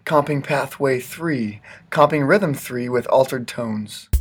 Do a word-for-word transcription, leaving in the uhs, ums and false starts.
Comping pathway three, comping rhythm three with altered tones.